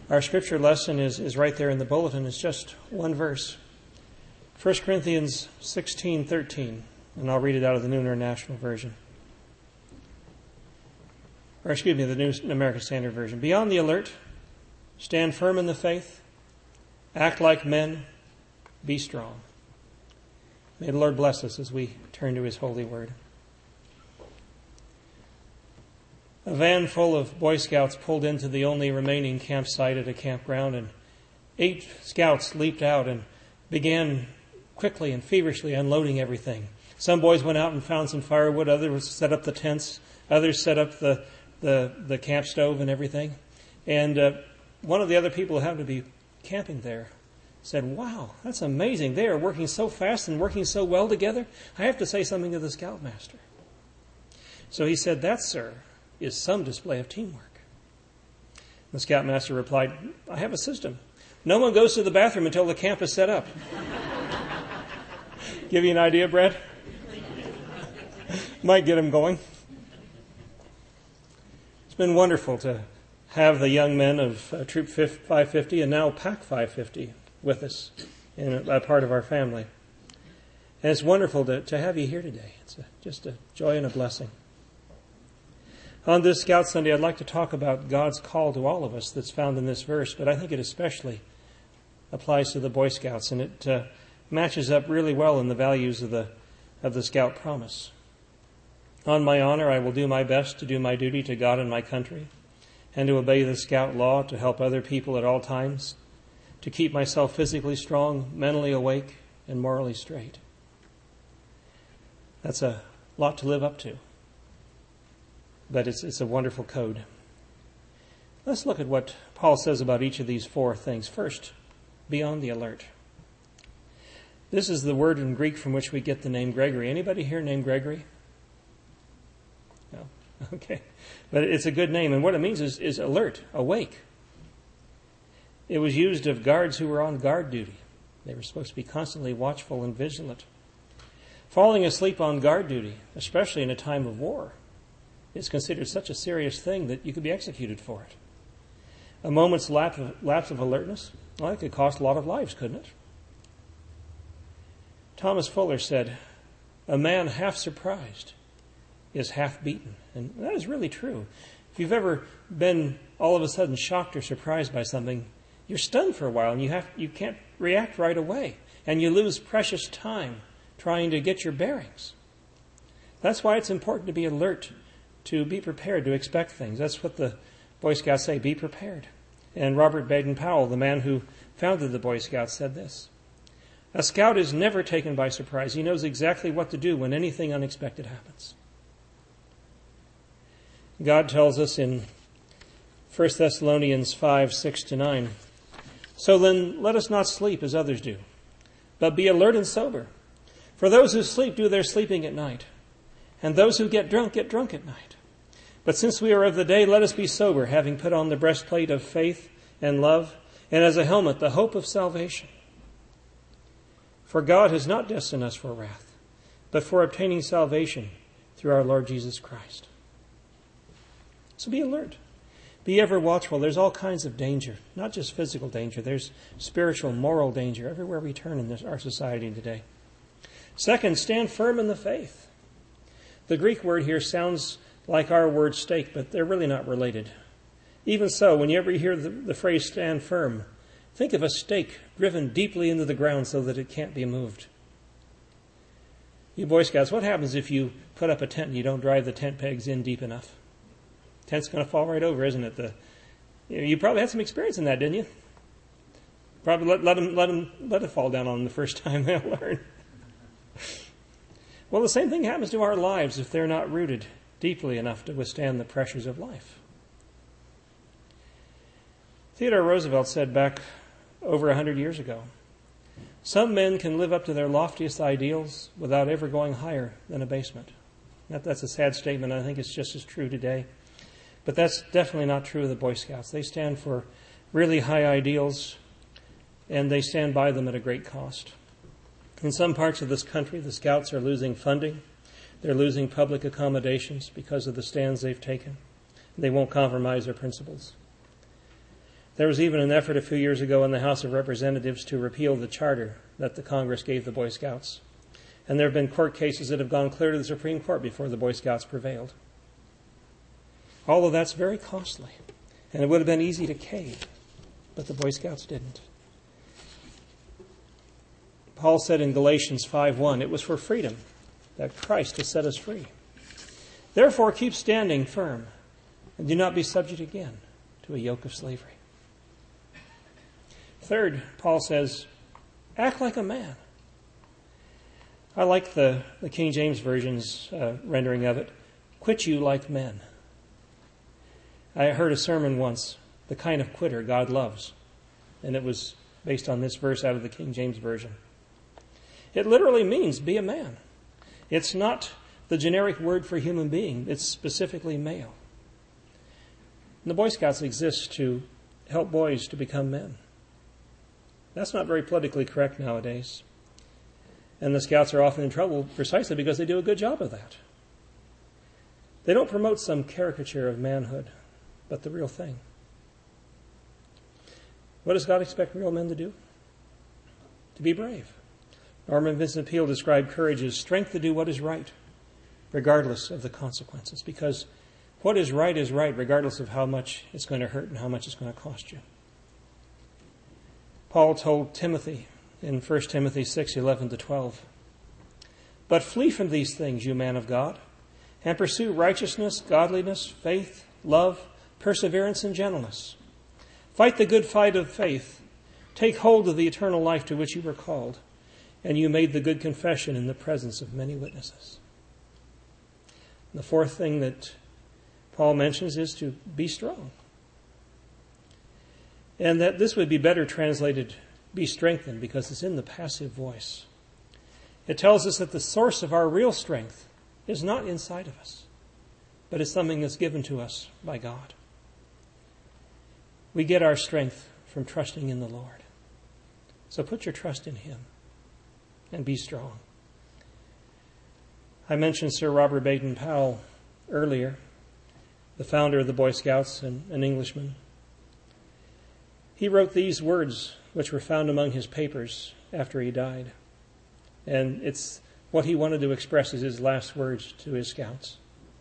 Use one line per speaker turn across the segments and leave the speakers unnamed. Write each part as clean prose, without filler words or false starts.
Our scripture lesson is right there in the bulletin. It's just one verse. 1 Corinthians 16:13. And I'll read it out of the New International Version. The New American Standard Version. Be on the alert. Stand firm in the faith. Act like men. Be strong. May the Lord bless us as we turn to His holy word. A van full of Boy Scouts pulled into the only remaining campsite at a campground, and 8 scouts leaped out and began quickly and feverishly unloading everything. Some boys went out and found some firewood. Others set up the tents. Others set up the camp stove and everything. And one of the other people who happened to be camping there said, "Wow, that's amazing. They are working so fast and working so well together. I have to say something to the scoutmaster." So he said, "That, sir, is some display of teamwork." The scoutmaster replied, "I have a system. No one goes to the bathroom until the camp is set up." Give you an idea, Brad? Might get him going. It's been wonderful to have the young men of Troop 550 and now Pack 550 with us in a part of our family. And it's wonderful to have you here today. It's just a joy and a blessing. On this Scout Sunday, I'd like to talk about God's call to all of us that's found in this verse, but I think it especially applies to the Boy Scouts, and it matches up really well in the values of the Scout promise. On my honor, I will do my best to do my duty to God and my country, and to obey the Scout law, to help other people at all times, to keep myself physically strong, mentally awake, and morally straight. That's a lot to live up to. But it's a wonderful code. Let's look at what Paul says about each of these 4 things. First, be on the alert. This is the word in Greek from which we get the name Gregory. Anybody here named Gregory? No? Okay. But it's a good name, and what it means is alert, awake. It was used of guards who were on guard duty. They were supposed to be constantly watchful and vigilant. Falling asleep on guard duty, especially in a time of war, is considered such a serious thing that you could be executed for it. A moment's lapse of alertness, well, it could cost a lot of lives, couldn't it? Thomas Fuller said, "A man half surprised is half beaten." And that is really true. If you've ever been all of a sudden shocked or surprised by something, you're stunned for a while and you can't react right away. And you lose precious time trying to get your bearings. That's why it's important to be alert, to be prepared, to expect things. That's what the Boy Scouts say, be prepared. And Robert Baden-Powell, the man who founded the Boy Scouts, said this: "A scout is never taken by surprise. He knows exactly what to do when anything unexpected happens." God tells us in 1 Thessalonians 5:6-9, "So then let us not sleep as others do, but be alert and sober. For those who sleep do their sleeping at night, and those who get drunk at night. But since we are of the day, let us be sober, having put on the breastplate of faith and love, and as a helmet the hope of salvation. For God has not destined us for wrath, but for obtaining salvation through our Lord Jesus Christ." So be alert. Be ever watchful. There's all kinds of danger, not just physical danger. There's spiritual, moral danger everywhere we turn in our society today. Second, stand firm in the faith. The Greek word here sounds like our word stake, but they're really not related. Even so, whenever you hear the phrase stand firm, think of a stake driven deeply into the ground so that it can't be moved. You Boy Scouts, what happens if you put up a tent and you don't drive the tent pegs in deep enough? The tent's going to fall right over, isn't it? You probably had some experience in that, didn't you? Probably let it fall down on them the first time they'll learn. Well, the same thing happens to our lives if they're not rooted deeply enough to withstand the pressures of life. Theodore Roosevelt said back over 100 years ago, "Some men can live up to their loftiest ideals without ever going higher than a basement." That's a sad statement. I think it's just as true today. But that's definitely not true of the Boy Scouts. They stand for really high ideals, and they stand by them at a great cost. In some parts of this country, the Scouts are losing funding. They're losing public accommodations because of the stands they've taken. They won't compromise their principles. There was even an effort a few years ago in the House of Representatives to repeal the charter that the Congress gave the Boy Scouts. And there have been court cases that have gone clear to the Supreme Court before the Boy Scouts prevailed. All of that's very costly. And it would have been easy to cave, but the Boy Scouts didn't. Paul said in Galatians 5:1, it was for freedom that Christ has set us free. Therefore keep standing firm and do not be subject again to a yoke of slavery. Third, Paul says, act like a man. I like the King James Version's rendering of it. Quit you like men. I heard a sermon once, the kind of quitter God loves. And it was based on this verse out of the King James Version. It literally means be a man. It's not the generic word for human being. It's specifically male. And the Boy Scouts exist to help boys to become men. That's not very politically correct nowadays. And the Scouts are often in trouble precisely because they do a good job of that. They don't promote some caricature of manhood, but the real thing. What does God expect real men to do? To be brave. Norman Vincent Peale described courage as strength to do what is right, regardless of the consequences. Because what is right regardless of how much it's going to hurt and how much it's going to cost you. Paul told Timothy in 1 Timothy 6:11-12, but flee from these things, you man of God, and pursue righteousness, godliness, faith, love, perseverance, and gentleness. Fight the good fight of faith. Take hold of the eternal life to which you were called, and you made the good confession in the presence of many witnesses. And the fourth thing that Paul mentions is to be strong. And that this would be better translated, be strengthened, because it's in the passive voice. It tells us that the source of our real strength is not inside of us, but it's something that's given to us by God. We get our strength from trusting in the Lord. So put your trust in Him and be strong. I mentioned Sir Robert Baden-Powell earlier, the founder of the Boy Scouts and an Englishman. He wrote these words, which were found among his papers after he died. And it's what he wanted to express as his last words to his scouts.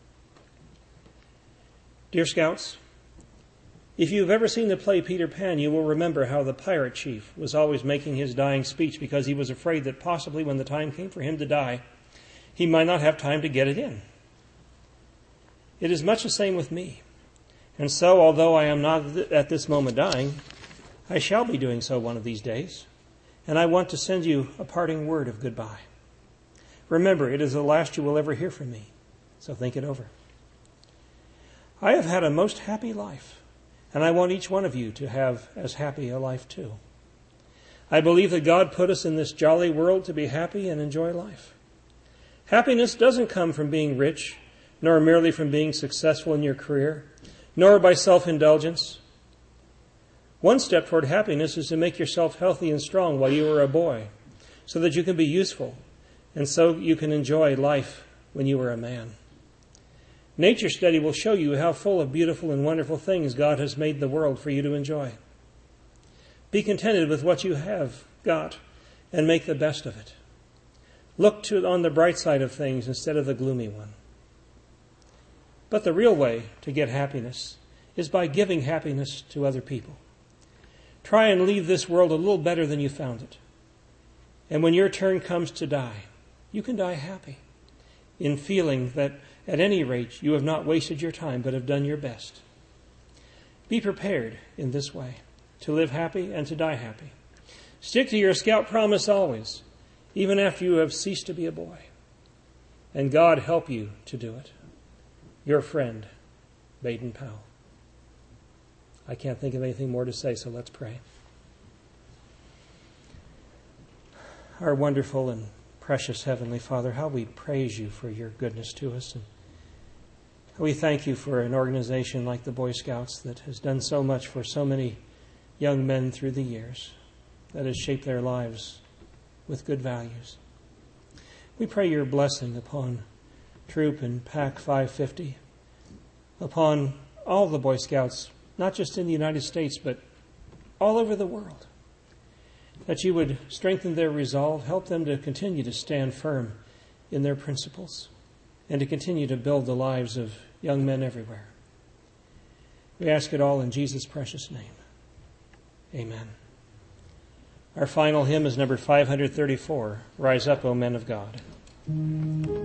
Dear Scouts, if you've ever seen the play Peter Pan, you will remember how the pirate chief was always making his dying speech because he was afraid that possibly when the time came for him to die, he might not have time to get it in. It is much the same with me. And so, although I am not at this moment dying, I shall be doing so one of these days, and I want to send you a parting word of goodbye. Remember, it is the last you will ever hear from me, so think it over. I have had a most happy life, and I want each one of you to have as happy a life too. I believe that God put us in this jolly world to be happy and enjoy life. Happiness doesn't come from being rich, nor merely from being successful in your career, nor by self-indulgence. One step toward happiness is to make yourself healthy and strong while you are a boy, so that you can be useful, and so you can enjoy life when you are a man. Nature study will show you how full of beautiful and wonderful things God has made the world for you to enjoy. Be contented with what you have got and make the best of it. Look on the bright side of things instead of the gloomy one. But the real way to get happiness is by giving happiness to other people. Try and leave this world a little better than you found it. And when your turn comes to die, you can die happy in feeling that at any rate you have not wasted your time but have done your best. Be prepared in this way to live happy and to die happy. Stick to your scout promise always, even after you have ceased to be a boy. And God help you to do it. Your friend, Baden-Powell. I can't think of anything more to say, so let's pray. Our wonderful and precious Heavenly Father, how we praise you for your goodness to us. And we thank you for an organization like the Boy Scouts that has done so much for so many young men through the years, that has shaped their lives with good values. We pray your blessing upon Troop and Pack 550, upon all the Boy Scouts, not just in the United States, but all over the world, that you would strengthen their resolve, help them to continue to stand firm in their principles, and to continue to build the lives of young men everywhere. We ask it all in Jesus' precious name. Amen. Our final hymn is number 534, Rise Up, O Men of God.